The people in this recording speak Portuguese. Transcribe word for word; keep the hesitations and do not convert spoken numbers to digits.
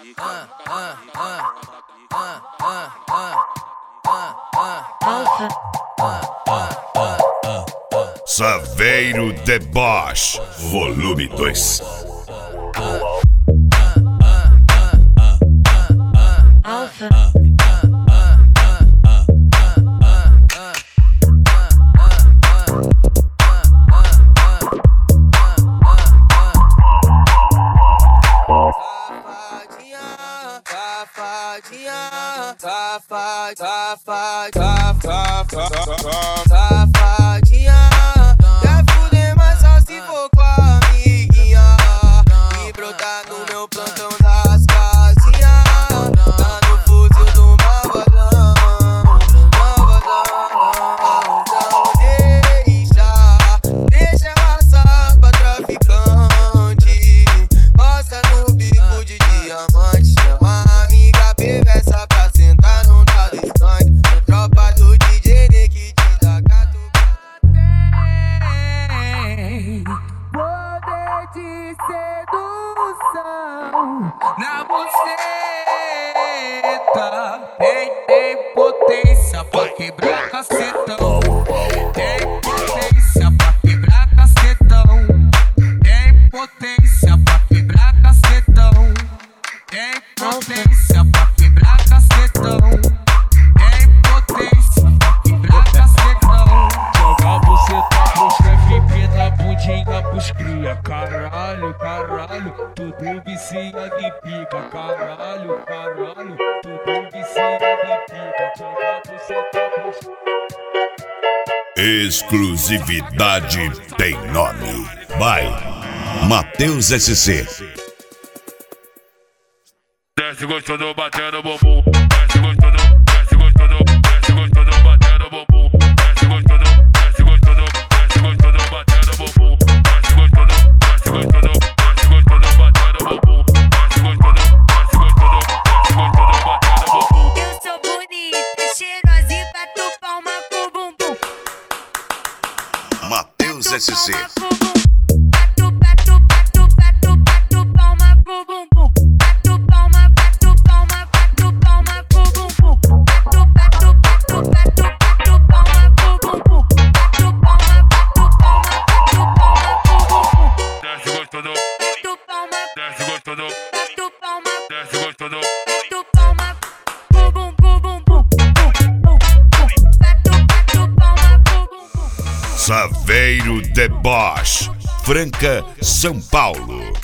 Saveiro Deboche, volume dois. Alpha. Safadinha, safadinha, safadinha, quer fuder, mas só se for com a amiguinha. E brotar no meu plantão das casinhas, tá no fuzil do malvadão, do malvadão. Então deixa, deixa passar pra traficante, posta no bico de diamante, chama a amiga, pega essa pra sentar no dado skunk. Tropa do D J Nick te dá gato. Tem poder de sedução na buceta, tem, tem potência pra quebrar cacetão, tem potência pra quebrar cacetão, tem potência pra quebrar cacetão, tem potência pra quebrar cacetão, tem potência pra quebrar cacetão. Joga buceta pros chefe, empina a bundinha pros cria. Caralho, caralho, tudo vicia de pica. Caralho, caralho, tudo vicia de pica. Joga buceta pros... Exclusividade tem nome. Vai, Matheus S C. Desce gostando, batendo bumbum. Desce gostando, desce gostando, desce gostando, batendo bumbum. Desce gostando, desce gostando, desce gostando, batendo bumbum. Desce gostando, desce gostando, desce gostando, batendo bumbum. Desce gostando, desce gostando, desce gostando, batendo bumbum. Eu sou bonita, cheirosa e bato palma com bumbum. Matheus S C. Bato, bato, bato, bato, bato palma com bumbum. Bato palma, bato palma, bato palma com bumbum. Bato, bato, bato, bato, bato palma com bumbum. Bato palma, bato palma, bato palma com bumbum. Desce gostando, Bato palma, desce gostando, bato palma, desce gostando. bato palma com bumbum, bumbum, bum, bum, bum. Bato, bato palma com bumbum. Saveiro Deboche, Franca, São Paulo.